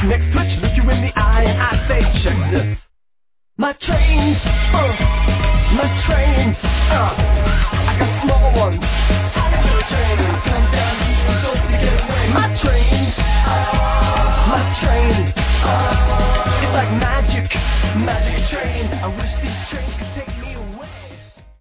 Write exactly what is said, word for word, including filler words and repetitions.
next switch, look you in the eye and I say, check this. My train, uh, my train, uh, I got